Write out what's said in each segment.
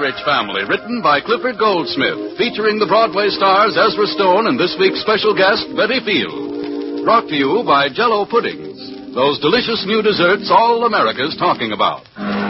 Aldrich Family, written by Clifford Goldsmith, featuring the Broadway stars Ezra Stone and this week's special guest, Betty Field. Brought to you by Jell-O Puddings, those delicious new desserts all America's talking about.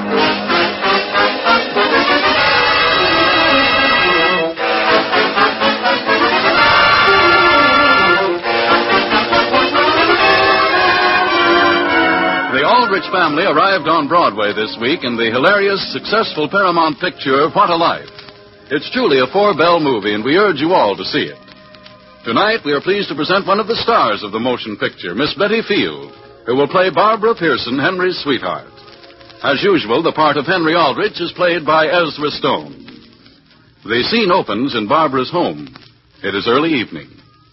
The Aldrich Family arrived on Broadway this week in the hilarious, successful Paramount picture, What a Life. It's truly a four-bell movie, and we urge you all to see it. Tonight, we are pleased to present one of the stars of the motion picture, Miss Betty Field, who will play Barbara Pearson, Henry's sweetheart. As usual, the part of Henry Aldrich is played by Ezra Stone. The scene opens in Barbara's home. It is early evening.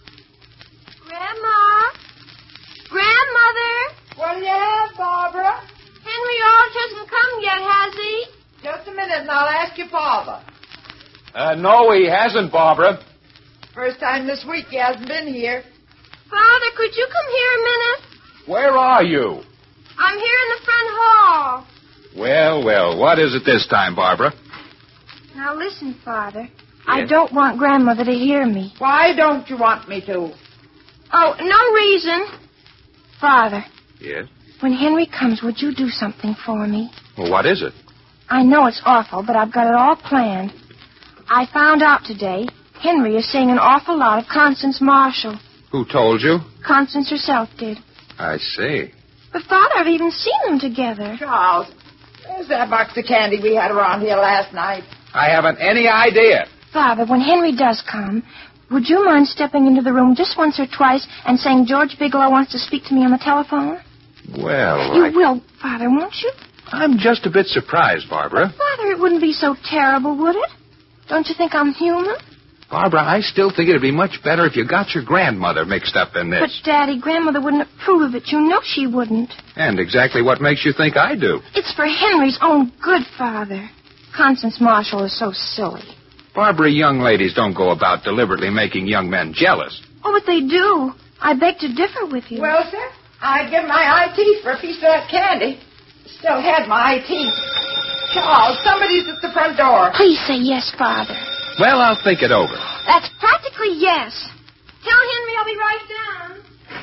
Well, yeah, Barbara. Henry Aldrich hasn't come yet, has he? Just a minute, and I'll ask your father. No, he hasn't, Barbara. First time this week he hasn't been here. Father, could you come here a minute? Where are you? I'm here in the front hall. Well, what is it this time, Barbara? Now listen, Father. Yes? I don't want Grandmother to hear me. Why don't you want me to? Oh, no reason. Father. Yes? When Henry comes, would you do something for me? Well, what is it? I know it's awful, but I've got it all planned. I found out today Henry is saying an awful lot of Constance Marshall. Who told you? Constance herself did. I see. But, Father, I've even seen them together. Charles, where's that box of candy we had around here last night? I haven't any idea. Father, when Henry does come, would you mind stepping into the room just once or twice and saying George Bigelow wants to speak to me on the telephone? Well, You will, Father, won't you? I'm just a bit surprised, Barbara. But, Father, it wouldn't be so terrible, would it? Don't you think I'm human? Barbara, I still think it'd be much better if you got your grandmother mixed up in this. But, Daddy, Grandmother wouldn't approve of it. You know she wouldn't. And exactly what makes you think I do? It's for Henry's own good, Father. Constance Marshall is so silly. Barbara, young ladies don't go about deliberately making young men jealous. Oh, but they do. I beg to differ with you. Well, sir, I'd give my eye teeth for a piece of that candy. Still had my eye teeth. Charles, somebody's at the front door. Please say yes, Father. Well, I'll think it over. That's practically yes. Tell Henry I'll be right down.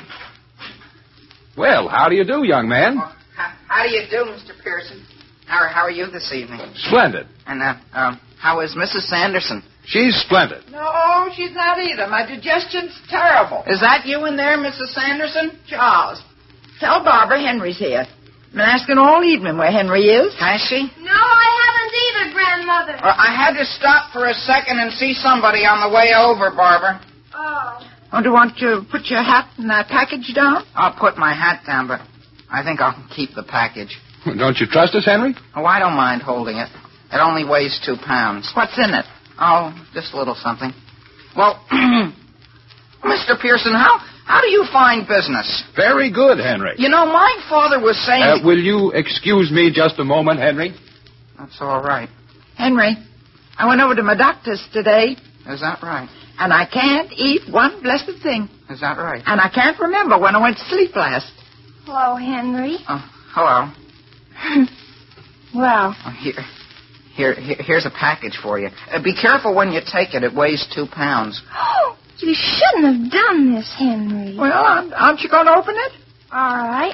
Well, how do you do, young man? How do you do, Mr. Pearson? How are you this evening? Splendid. And, how is Mrs. Sanderson? She's splendid. No, she's not either. My digestion's terrible. Is that you in there, Mrs. Sanderson? Charles, tell Barbara Henry's here. I've been asking all evening where Henry is. Has she? No, I haven't either, Grandmother. I had to stop for a second and see somebody on the way over, Barbara. Oh. Oh, do you want to put your hat and that package down? I'll put my hat down, but I think I'll keep the package. Don't you trust us, Henry? Oh, I don't mind holding it. It only weighs 2 pounds. What's in it? Oh, just a little something. Well, Mr. Pearson, how do you find business? Very good, Henry. You know, my father was saying... Will you excuse me just a moment, Henry? That's all right. Henry, I went over to my doctor's today. Is that right? And I can't eat one blessed thing. Is that right? And I can't remember when I went to sleep last. Hello, Henry. Oh, hello. Well. Oh, here's a package for you. Be careful when you take it. It weighs 2 pounds. Oh, you shouldn't have done this, Henry. Well, aren't you going to open it? All right.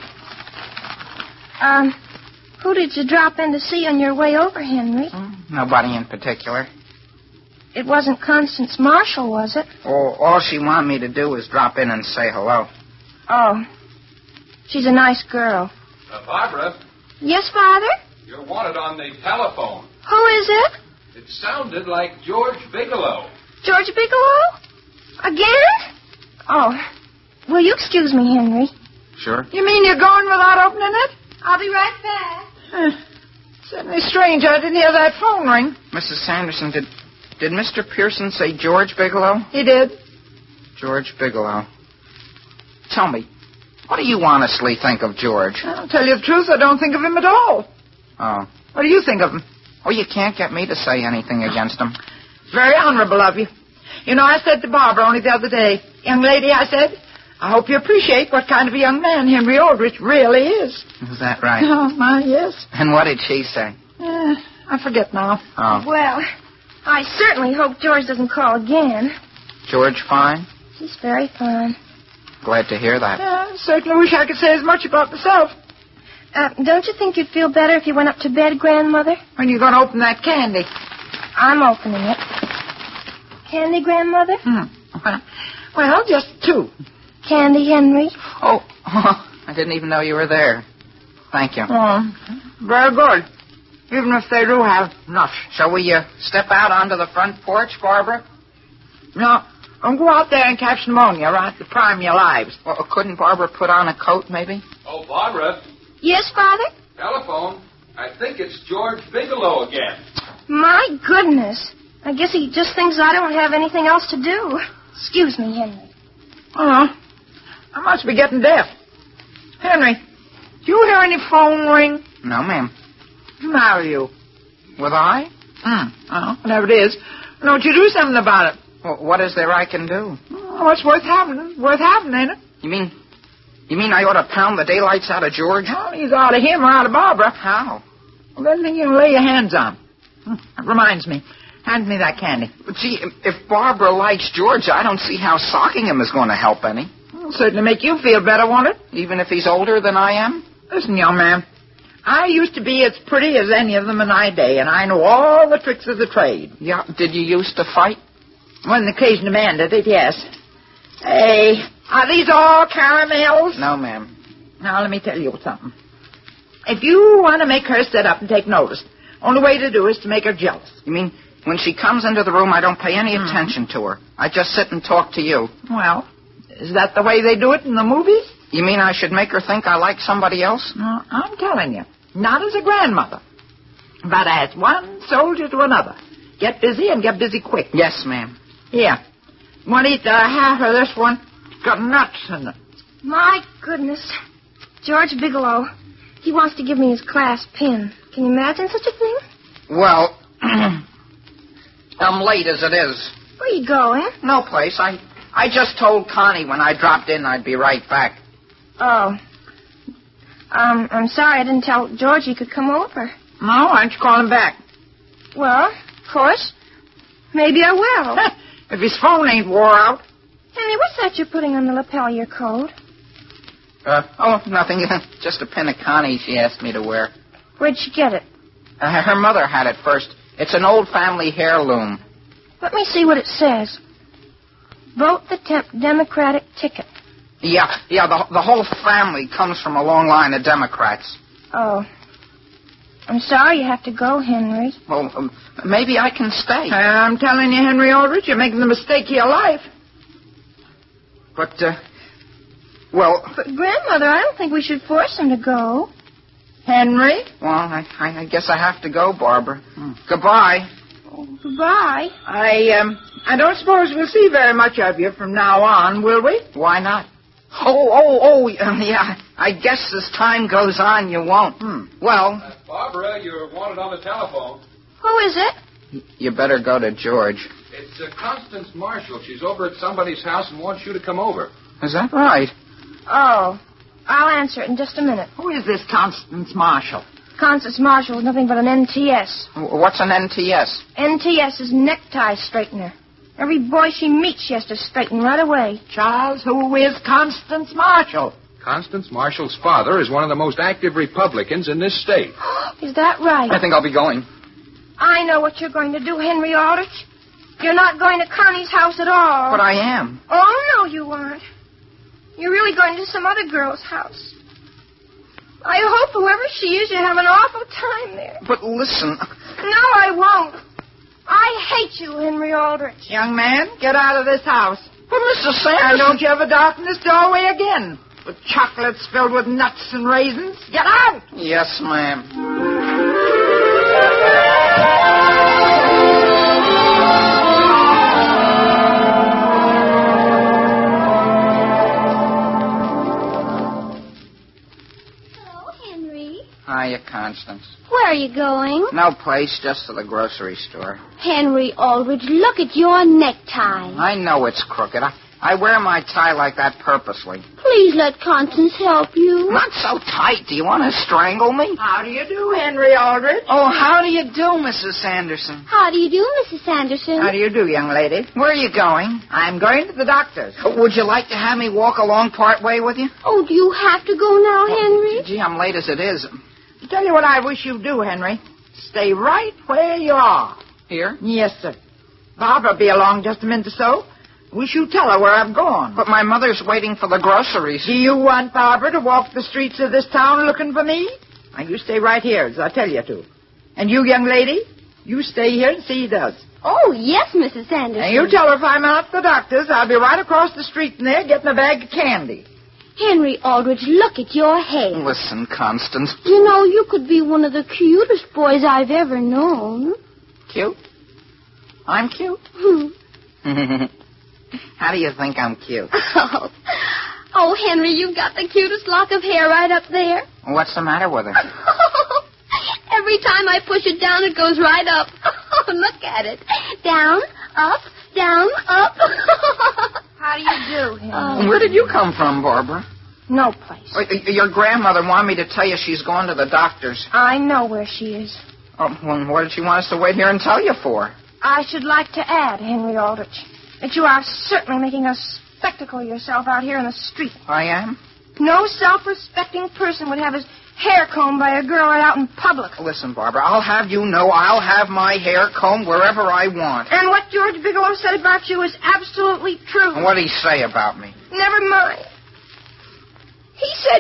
Who did you drop in to see on your way over, Henry? Nobody in particular. It wasn't Constance Marshall, was it? Oh, all she wanted me to do was drop in and say hello. Oh. She's a nice girl. Barbara? Yes, Father? You're wanted on the telephone. Who is it? It sounded like George Bigelow. George Bigelow? Again? Oh. Will you excuse me, Henry? Sure. You mean you're going without opening it? I'll be right back. Certainly strange. I didn't hear that phone ring. Mrs. Sanderson, did Mr. Pearson say George Bigelow? He did. George Bigelow. Tell me, what do you honestly think of George? I'll tell you the truth, I don't think of him at all. Oh. What do you think of him? Oh, you can't get me to say anything against him. It's very honorable of you. You know, I said to Barbara only the other day, young lady, I said, I hope you appreciate what kind of a young man Henry Aldrich really is. Is that right? Oh, my, yes. And what did she say? I forget now. Oh. Well, I certainly hope George doesn't call again. George fine? He's very fine. Glad to hear that. I certainly wish I could say as much about myself. Don't you think you'd feel better if you went up to bed, Grandmother? When you going to open that candy? I'm opening it. Candy, Grandmother? Well, just 2. Candy, Henry? Oh, I didn't even know you were there. Thank you. Oh, very good. Even if they do have nuts. Shall we step out onto the front porch, Barbara? No, don't go out there and catch pneumonia, right? To prime your lives. Well, couldn't Barbara put on a coat, maybe? Oh, Barbara, Yes, Father? telephone. I think it's George Bigelow again. My goodness. I guess he just thinks I don't have anything else to do. Excuse me, Henry. Oh, I must be getting deaf. Henry, do you hear any phone ring? No, ma'am. How are you? Was I? Oh, whatever it is. Don't you do something about it? Well, what is there I can do? Oh, it's worth having. Worth having, ain't it? You mean I ought to pound the daylights out of George? Oh, he's out of him or out of Barbara. How? Well, then you can lay your hands on. That reminds me. Hand me that candy. But gee, if Barbara likes George, I don't see how socking him is going to help any. It'll certainly make you feel better, won't it? Even if he's older than I am? Listen, young man. I used to be as pretty as any of them in my day, and I know all the tricks of the trade. Yeah. Did you used to fight? When the occasion demanded it, yes. Hey, are these all caramels? No, ma'am. Now, let me tell you something. If you want to make her sit up and take notice, only way to do is to make her jealous. You mean when she comes into the room, I don't pay any attention to her? I just sit and talk to you. Well, is that the way they do it in the movies? You mean I should make her think I like somebody else? No, I'm telling you. Not as a grandmother, but as one soldier to another. Get busy and get busy quick. Yes, ma'am. Here. Want to eat half of this one? It's got nuts in it. My goodness. George Bigelow. He wants to give me his class pin. Can you imagine such a thing? Well, I'm late as it is. Where you going? No place. I just told Connie when I dropped in I'd be right back. Oh. I'm sorry I didn't tell George he could come over. No, why don't you call him back? Well, of course. Maybe I will. If his phone ain't wore out. Henry, what's that you're putting on the lapel of your coat? Nothing. Just a pin of Connie she asked me to wear. Where'd she get it? Her mother had it first. It's an old family heirloom. Let me see what it says. Vote the Democratic ticket. Yeah, the whole family comes from a long line of Democrats. Oh. I'm sorry you have to go, Henry. Well, maybe I can stay. I'm telling you, Henry Aldrich, you're making the mistake of your life. But, well... But, Grandmother, I don't think we should force him to go. Henry? Well, I guess I have to go, Barbara. Goodbye. Oh, goodbye. I don't suppose we'll see very much of you from now on, will we? Why not? Yeah. I guess as time goes on, you won't. Well... Barbara, you're wanted on the telephone. Who is it? You better go to George. It's Constance Marshall. She's over at somebody's house and wants you to come over. Is that right? Oh. I'll answer it in just a minute. Who is this Constance Marshall? Constance Marshall is nothing but an NTS. What's an NTS? NTS is necktie straightener. Every boy she meets, she has to straighten right away. Charles, who is Constance Marshall? Constance Marshall's father is one of the most active Republicans in this state. Is that right? I think I'll be going. I know what you're going to do, Henry Aldrich. You're not going to Connie's house at all. But I am. Oh, no, you aren't. You're really going to some other girl's house. I hope whoever she is, you have an awful time there. But listen... No, I won't. I hate you, Henry Aldrich. Young man, get out of this house. But Mr. Sanders... And don't you ever darken this doorway again. With chocolates filled with nuts and raisins. Get out! Yes, ma'am. Hiya, Constance. Where are you going? No place, just to the grocery store. Henry Aldrich, look at your necktie. I know it's crooked. I wear my tie like that purposely. Please let Constance help you. Not so tight. Do you want to strangle me? How do you do, Henry Aldrich? Oh, how do you do, Mrs. Sanderson? How do you do, Mrs. Sanderson? How do you do, young lady? Where are you going? I'm going to the doctor's. Would you like to have me walk along part way with you? Oh, do you have to go now, Henry? Gee, I'm late as it is. Tell you what I wish you'd do, Henry. Stay right where you are. Here? Yes, sir. Barbara be along just a minute or so. Wish you tell her where I'm going. But my mother's waiting for the groceries. Do you want Barbara to walk the streets of this town looking for me? Now, you stay right here, as I tell you to. And you, young lady, you stay here and see he does. Oh, yes, Mrs. Sanderson. And you tell her if I'm out at the doctor's, I'll be right across the street from there getting a bag of candy. Henry Aldrich, look at your hair. Listen, Constance. You know, you could be one of the cutest boys I've ever known. Cute? I'm cute? How do you think I'm cute? Oh, Henry, you've got the cutest lock of hair right up there. What's the matter with her? Every time I push it down, it goes right up. Look at it. Down, up, down, up. How do you do, Henry? Where did you come from, Barbara? No place. Your grandmother wanted me to tell you she's going to the doctor's. I know where she is. Oh, well, what did she want us to wait here and tell you for? I should like to add, Henry Aldrich, that you are certainly making a spectacle of yourself out here in the street. I am? No self-respecting person would have his hair combed by a girl right out in public. Listen, Barbara, I'll have you know I'll have my hair combed wherever I want. And what George Bigelow said about you is absolutely true. And what did he say about me? Never mind. He said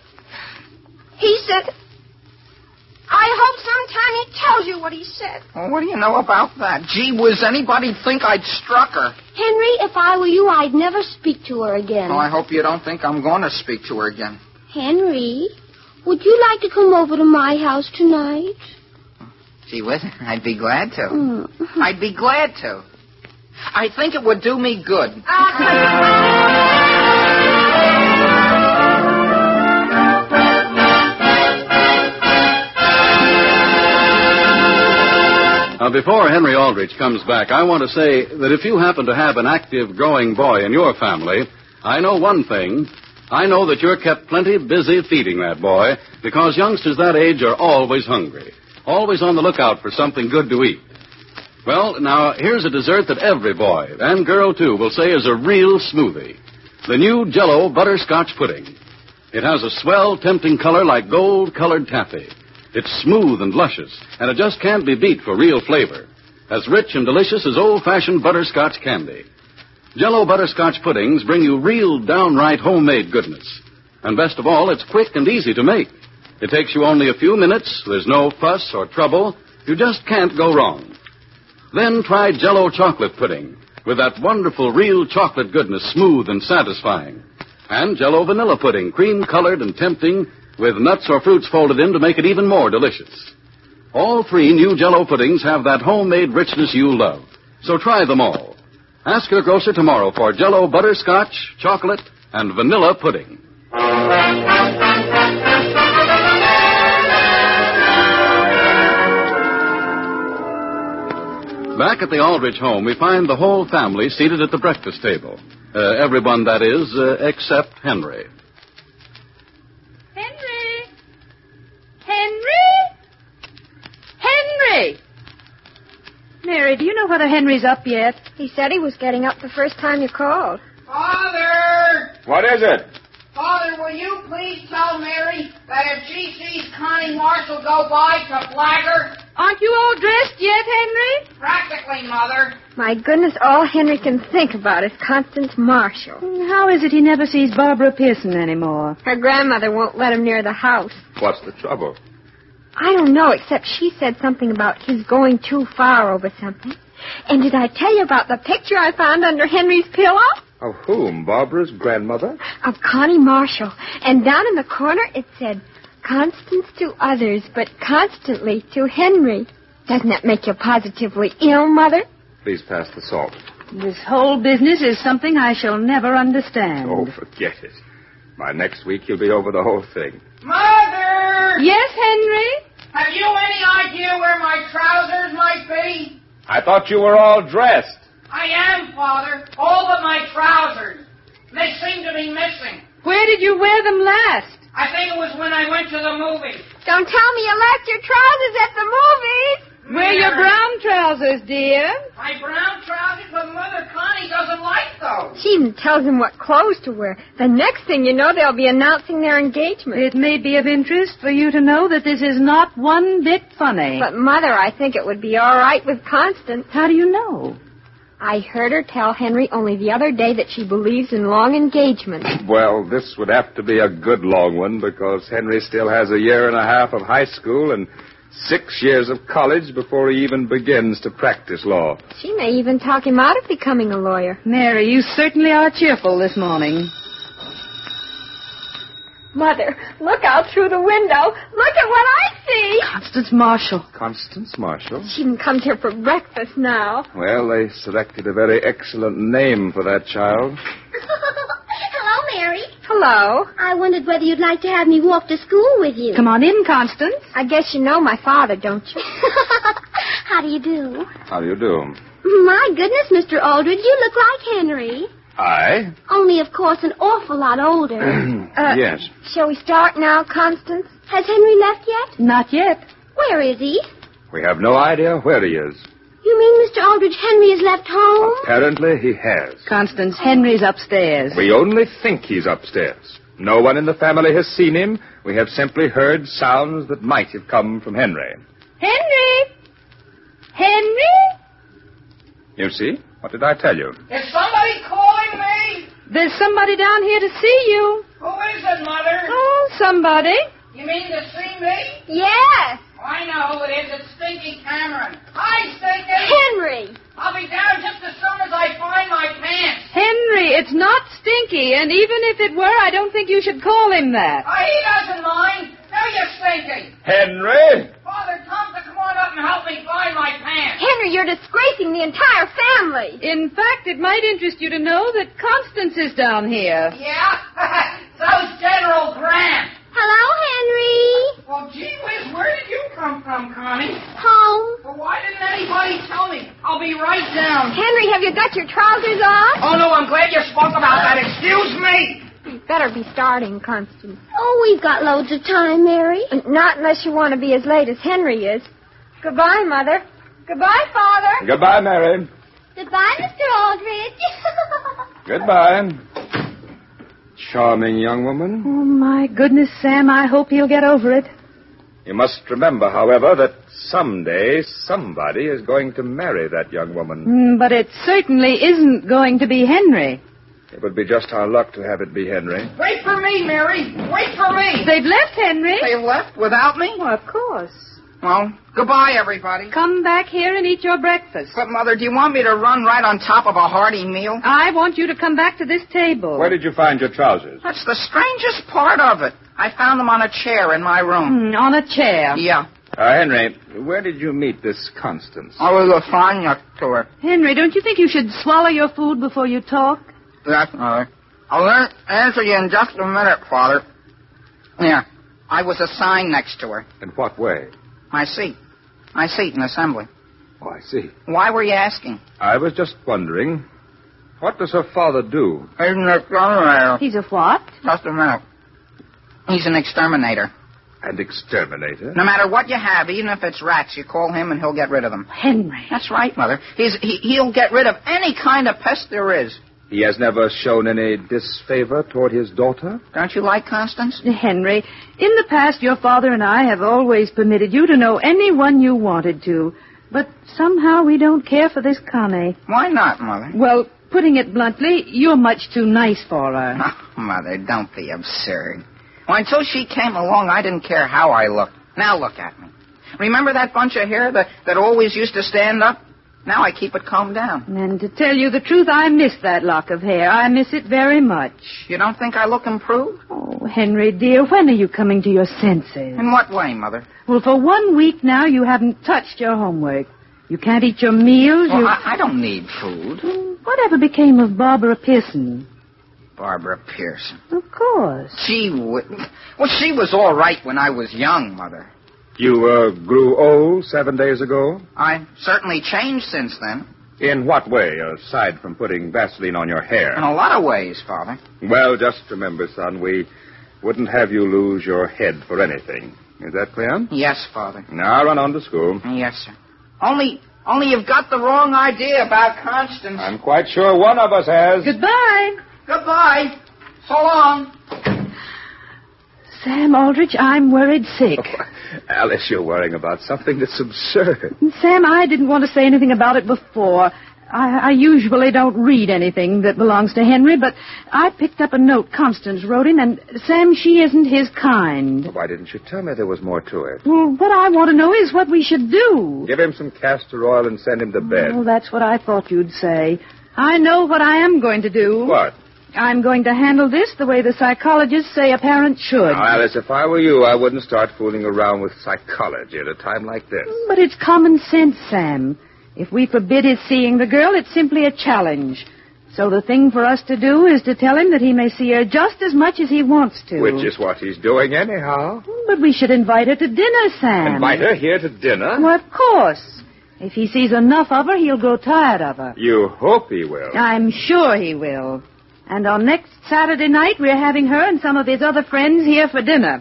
I hope sometime he tells you what he said. Well, what do you know about that? Gee whiz, anybody think I'd struck her? Henry, if I were you, I'd never speak to her again. Oh, I hope you don't think I'm going to speak to her again. Henry, would you like to come over to my house tonight? Gee whiz, I'd be glad to. I'd be glad to. I think it would do me good. Now, before Henry Aldrich comes back, I want to say that if you happen to have an active, growing boy in your family, I know one thing. I know that you're kept plenty busy feeding that boy, because youngsters that age are always hungry, always on the lookout for something good to eat. Well, now, here's a dessert that every boy, and girl, too, will say is a real smoothie. The new Jell-O Butterscotch Pudding. It has a swell, tempting color like gold-colored taffy. It's smooth and luscious, and it just can't be beat for real flavor. As rich and delicious as old-fashioned butterscotch candy. Jell-O Butterscotch Puddings bring you real, downright homemade goodness. And best of all, it's quick and easy to make. It takes you only a few minutes, there's no fuss or trouble. You just can't go wrong. Then try Jell-O Chocolate Pudding, with that wonderful real chocolate goodness, smooth and satisfying. And Jell-O Vanilla Pudding, cream-colored and tempting, with nuts or fruits folded in to make it even more delicious. All three new Jell-O puddings have that homemade richness you love. So try them all. Ask your grocer tomorrow for Jell-O Butterscotch, Chocolate, and Vanilla Pudding. Back at the Aldrich home, we find the whole family seated at the breakfast table. Everyone, that is, except Henry. Henry! Mary, do you know whether Henry's up yet? He said he was getting up the first time you called. Father! What is it? Father, will you please tell Mary that if she sees Connie Marshall go by to flag her? Aren't you all dressed yet, Henry? Practically, Mother. My goodness, all Henry can think about is Constance Marshall. How is it he never sees Barbara Pearson anymore? Her grandmother won't let him near the house. What's the trouble? I don't know, except she said something about his going too far over something. And did I tell you about the picture I found under Henry's pillow? Of whom? Barbara's grandmother? Of Connie Marshall. And down in the corner it said, Constance to others, but constantly to Henry. Doesn't that make you positively ill, Mother? Please pass the salt. This whole business is something I shall never understand. Oh, forget it. By next week, you'll be over the whole thing. Mother! Yes, Henry? Have you any idea where my trousers might be? I thought you were all dressed. I am. Father. All but my trousers. They seem to be missing. Where did you wear them last? I think it was when I went to the movies. Don't tell me you left your trousers at the movies. Wear your brown trousers, dear. My brown trousers, but Mother Connie doesn't like those. She even tells him what clothes to wear. The next thing you know, they'll be announcing their engagement. It may be of interest for you to know that this is not one bit funny. But, Mother, I think it would be all right with Constance. How do you know? I heard her tell Henry only the other day that she believes in long engagements. Well, this would have to be a good long one because Henry still has a year and a half of high school and 6 years of college before he even begins to practice law. She may even talk him out of becoming a lawyer. Mary, you certainly are cheerful this morning. Mother, look out through the window. Look at what I see. Constance Marshall. Constance Marshall? She even comes here for breakfast now. Well, they selected a very excellent name for that child. Hello, Mary. Hello. I wondered whether you'd like to have me walk to school with you. Come on in, Constance. I guess you know my father, don't you? How do you do? How do you do? My goodness, Mr. Aldridge, you look like Henry. I? Only, of course, an awful lot older. Yes. Shall we start now, Constance? Has Henry left yet? Not yet. Where is he? We have no idea where he is. You mean, Mr. Aldridge, Henry has left home? Apparently he has. Constance, Henry's upstairs. We only think he's upstairs. No one in the family has seen him. We have simply heard sounds that might have come from Henry. Henry! Henry? You see? What did I tell you? Is somebody calling me? There's somebody down here to see you. Who is it, Mother? Oh, somebody. You mean to see me? Yes. I know who it is. It's Stinky Cameron. Hi, Stinky. Henry. I'll be down just as soon as I find my pants. Henry, it's not Stinky, and even if it were, I don't think you should call him that. He doesn't mind. Do you, Stinky? Henry! Father, Tom, to come on up and help me find my pants. Henry, you're disgracing the entire family. In fact, it might interest you to know that Constance is down here. Yeah? So's General Grant. Hello, Henry. Well, gee whiz, where did you come from, Connie? Home. Well, why didn't anybody tell me? I'll be right down. Henry, have you got your trousers off? Oh, no, I'm glad you spoke about that. Excuse me. You'd better be starting, Constance. Oh, we've got loads of time, Mary. Not unless you want to be as late as Henry is. Goodbye, Mother. Goodbye, Father. Goodbye, Mary. Goodbye, Mr. Aldridge. Goodbye. Charming young woman. Oh, my goodness, Sam, I hope he'll get over it. You must remember, however, that someday somebody is going to marry that young woman. But it certainly isn't going to be Henry. It would be just our luck to have it be Henry. Wait for me, Mary. Wait for me. They've left Henry. They left without me? Well, of course. Well, goodbye, everybody. Come back here and eat your breakfast. But, Mother, do you want me to run right on top of a hearty meal? I want you to come back to this table. Where did you find your trousers? That's the strangest part of it. I found them on a chair in my room. On a chair. Yeah. Henry, where did you meet this Constance? I was fine next to her. Henry, don't you think you should swallow your food before you talk? That's all right. I'll answer you in just a minute, Father. Yeah. I was assigned next to her. In what way? My seat. My seat in assembly. Oh, I see. Why were you asking? I was just wondering, what does her father do? He's an exterminator. He's a what? Just a minute. He's an exterminator. An exterminator? No matter what you have, even if it's rats, you call him and he'll get rid of them. Henry. That's right, Mother. He'll get rid of any kind of pest there is. He has never shown any disfavor toward his daughter? Don't you like Constance? Henry, in the past, your father and I have always permitted you to know anyone you wanted to. But somehow we don't care for this Connie. Why not, Mother? Well, putting it bluntly, you're much too nice for her. Oh, Mother, don't be absurd. Well, until she came along, I didn't care how I looked. Now look at me. Remember that bunch of hair that always used to stand up? Now I keep it combed down. And to tell you the truth, I miss that lock of hair. I miss it very much. You don't think I look improved? Oh, Henry, dear, when are you coming to your senses? In what way, Mother? Well, for 1 week now, you haven't touched your homework. You can't eat your meals. Well, I don't need food. Whatever became of Barbara Pearson? Barbara Pearson. Of course. Well, she was all right when I was young, Mother. You grew old 7 days ago? I certainly changed since then. In what way, aside from putting Vaseline on your hair? In a lot of ways, Father. Well, just remember, son, we wouldn't have you lose your head for anything. Is that clear? Yes, Father. Now run on to school. Yes, sir. Only you've got the wrong idea about Constance. I'm quite sure one of us has. Goodbye. Goodbye. So long. Sam Aldrich, I'm worried sick. Oh, Alice, you're worrying about something that's absurd. Sam, I didn't want to say anything about it before. I usually don't read anything that belongs to Henry, but I picked up a note Constance wrote him, and, Sam, she isn't his kind. Why didn't you tell me there was more to it? Well, what I want to know is what we should do. Give him some castor oil and send him to bed. Well, that's what I thought you'd say. I know what I am going to do. What? I'm going to handle this the way the psychologists say a parent should. Now, Alice, if I were you, I wouldn't start fooling around with psychology at a time like this. But it's common sense, Sam. If we forbid his seeing the girl, it's simply a challenge. So the thing for us to do is to tell him that he may see her just as much as he wants to. Which is what he's doing anyhow. But we should invite her to dinner, Sam. Invite her here to dinner? Well, of course. If he sees enough of her, he'll grow tired of her. You hope he will. I'm sure he will. And on next Saturday night, we're having her and some of his other friends here for dinner.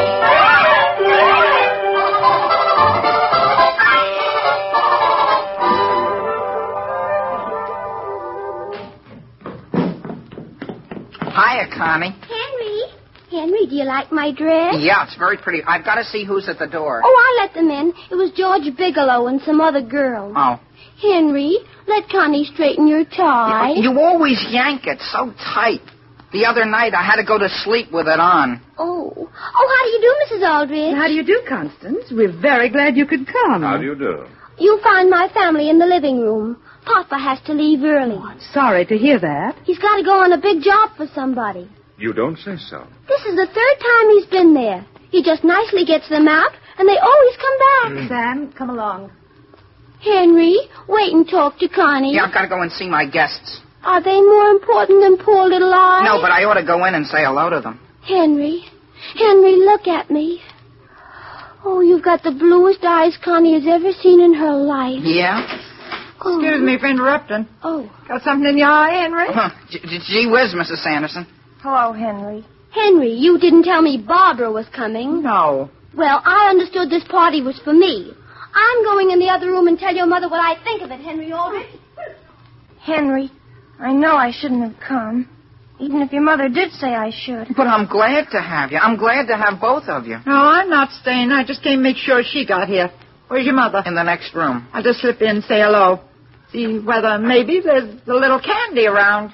Hiya, Connie. Henry, do you like my dress? Yeah, it's very pretty. I've got to see who's at the door. Oh, I let them in. It was George Bigelow and some other girls. Oh. Henry, let Connie straighten your tie. You always yank it so tight. The other night I had to go to sleep with it on. Oh, how do you do, Mrs. Aldrich? How do you do, Constance? We're very glad you could come. How do you do? You'll find my family in the living room. Papa has to leave early. Oh, I'm sorry to hear that. He's got to go on a big job for somebody. You don't say so. This is the third time he's been there. He just nicely gets them out, and they always come back. Sam, come along. Henry, wait and talk to Connie. Yeah, I've got to go and see my guests. Are they more important than poor little I? No, but I ought to go in and say hello to them. Henry, look at me. Oh, you've got the bluest eyes Connie has ever seen in her life. Yeah? Oh. Excuse me for interrupting. Oh. Got something in your eye, Henry? Gee whiz, Mrs. Sanderson. Hello, Henry. Henry, you didn't tell me Barbara was coming. No. Well, I understood this party was for me. I'm going in the other room and tell your mother what I think of it, Henry Aldrich. Henry, I know I shouldn't have come, even if your mother did say I should. But I'm glad to have you. I'm glad to have both of you. No, I'm not staying. I just came to make sure she got here. Where's your mother? In the next room. I'll just slip in and say hello. See whether maybe there's a little candy around.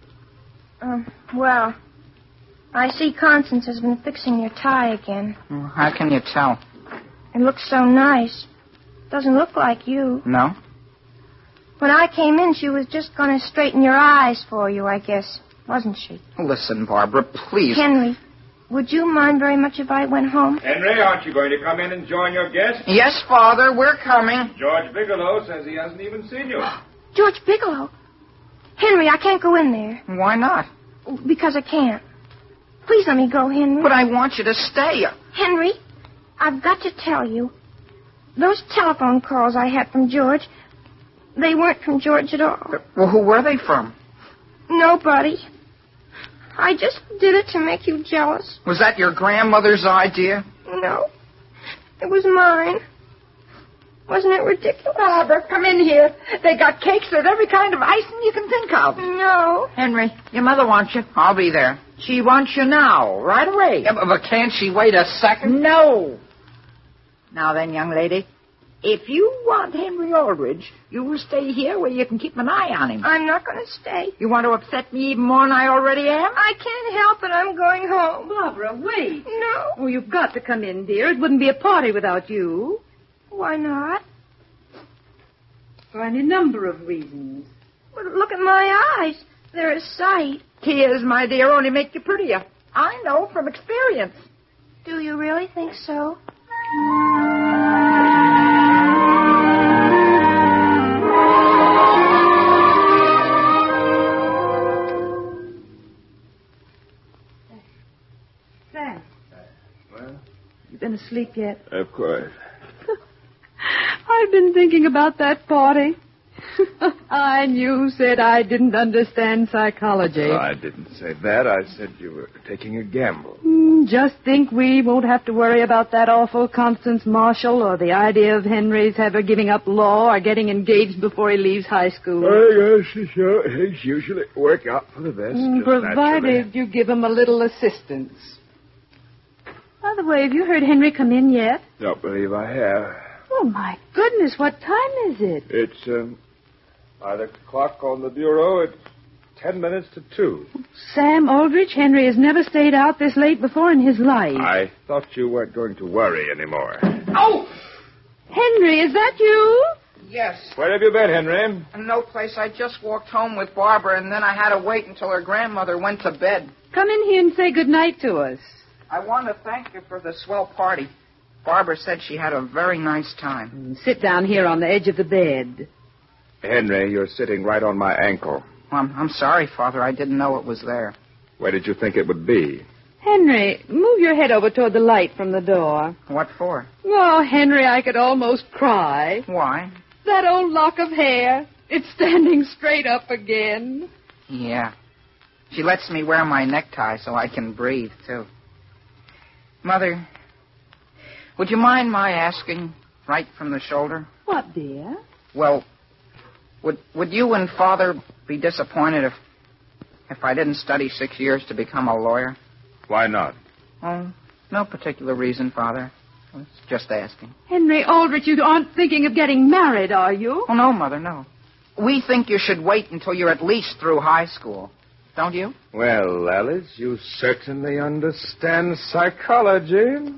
Well, I see Constance has been fixing your tie again. How can you tell? It looks so nice. Doesn't look like you. No? When I came in, she was just going to straighten your eyes for you, I guess. Wasn't she? Listen, Barbara, please. Henry, would you mind very much if I went home? Henry, aren't you going to come in and join your guests? Yes, Father, we're coming. George Bigelow says he hasn't even seen you. George Bigelow? Henry, I can't go in there. Why not? Because I can't. Please let me go, Henry. But I want you to stay. Henry, I've got to tell you. Those telephone calls I had from George, they weren't from George at all. Well, who were they from? Nobody. I just did it to make you jealous. Was that your grandmother's idea? No. It was mine. Wasn't it ridiculous? Barbara, come in here. They got cakes with every kind of icing you can think of. No. Henry, your mother wants you. I'll be there. She wants you now, right away. Yeah, but can't she wait a second? No. Now then, young lady, if you want Henry Aldrich, you will stay here where you can keep an eye on him. I'm not going to stay. You want to upset me even more than I already am? I can't help it. I'm going home. Barbara, wait. No. Oh, you've got to come in, dear. It wouldn't be a party without you. Why not? For any number of reasons. But look at my eyes. They're a sight. Tears, my dear, only make you prettier. I know from experience. Do you really think so? Sam. Well? You been asleep yet? Of course. I've been thinking about that party. And you said I didn't understand psychology. Oh, I didn't say that. I said you were taking a gamble. Just think we won't have to worry about that awful Constance Marshall or the idea of Henry's ever giving up law or getting engaged before he leaves high school. I guess things usually work out for the best. Provided you give him a little assistance. By the way, have you heard Henry come in yet? Don't believe I have. Oh, my goodness, what time is it? It's, by the clock on the bureau, it's 10 minutes to 2. Sam Aldrich, Henry has never stayed out this late before in his life. I thought you weren't going to worry anymore. Oh! Henry, is that you? Yes. Where have you been, Henry? No place. I just walked home with Barbara, and then I had to wait until her grandmother went to bed. Come in here and say goodnight to us. I want to thank you for the swell party. Barbara said she had a very nice time. Sit down here on the edge of the bed. Henry, you're sitting right on my ankle. I'm sorry, Father. I didn't know it was there. Where did you think it would be? Henry, move your head over toward the light from the door. What for? Oh, Henry, I could almost cry. Why? That old lock of hair. It's standing straight up again. Yeah. She lets me wear my necktie so I can breathe, too. Mother, would you mind my asking right from the shoulder? What, dear? Well, would you and Father be disappointed if I didn't study 6 years to become a lawyer? Why not? Oh, no particular reason, Father. I was just asking. Henry Aldrich, you aren't thinking of getting married, are you? Oh, no, Mother, no. We think you should wait until you're at least through high school. Don't you? Well, Alice, you certainly understand psychology.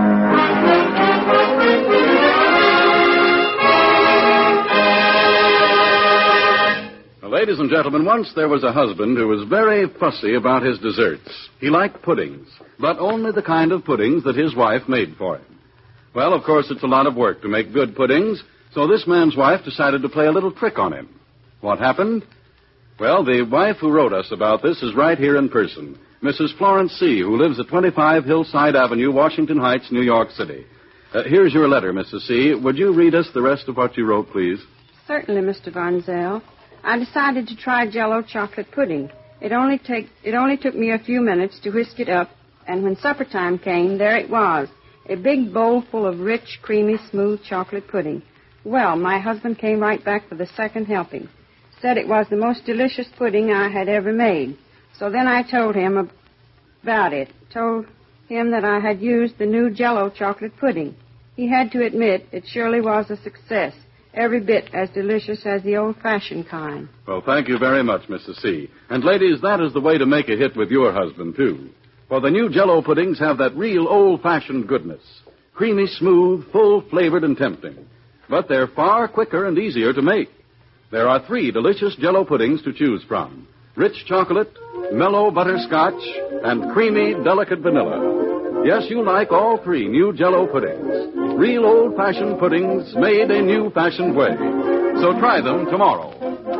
Ladies and gentlemen, once there was a husband who was very fussy about his desserts. He liked puddings, but only the kind of puddings that his wife made for him. Well, of course, it's a lot of work to make good puddings, so this man's wife decided to play a little trick on him. What happened? Well, the wife who wrote us about this is right here in person, Mrs. Florence C., who lives at 25 Hillside Avenue, Washington Heights, New York City. Here's your letter, Mrs. C. Would you read us the rest of what you wrote, please? Certainly, Mr. Von Zell. I decided to try Jell-O chocolate pudding. It only took me a few minutes to whisk it up, and when supper time came, there it was, a big bowl full of rich, creamy, smooth chocolate pudding. Well, my husband came right back for the second helping. Said it was the most delicious pudding I had ever made. So then I told him about it. Told him that I had used the new Jell-O chocolate pudding. He had to admit it surely was a success. Every bit as delicious as the old-fashioned kind. Well, thank you very much, Mrs. C. And, ladies, that is the way to make a hit with your husband, too. For the new Jell-O puddings have that real old-fashioned goodness. Creamy, smooth, full-flavored, and tempting. But they're far quicker and easier to make. There are 3 delicious Jell-O puddings to choose from. Rich chocolate, mellow butterscotch, and creamy, delicate vanilla. Yes, you like all 3 new Jell-O puddings. Real old-fashioned puddings made a new-fashioned way. So try them tomorrow.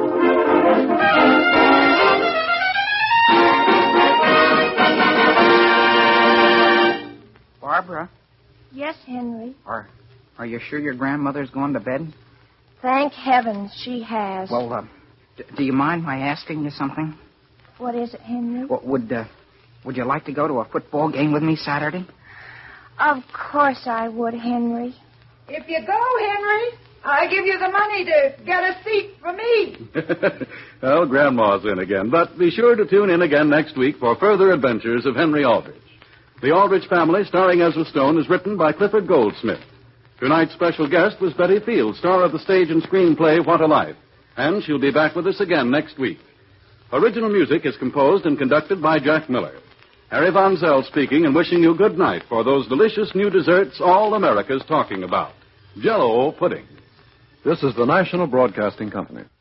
Barbara? Yes, Henry. Are you sure your grandmother's gone to bed? Thank heavens she has. Well, do you mind my asking you something? What is it, Henry? Well, would you like to go to a football game with me Saturday? Of course I would, Henry. If you go, Henry, I'll give you the money to get a seat for me. Well, Grandma's in again. But be sure to tune in again next week for further adventures of Henry Aldrich. The Aldrich Family, starring Ezra Stone, is written by Clifford Goldsmith. Tonight's special guest was Betty Field, star of the stage and screenplay What a Life. And she'll be back with us again next week. Original music is composed and conducted by Jack Miller. Harry Von Zell speaking and wishing you good night for those delicious new desserts all America's talking about. Jell-O pudding. This is the National Broadcasting Company.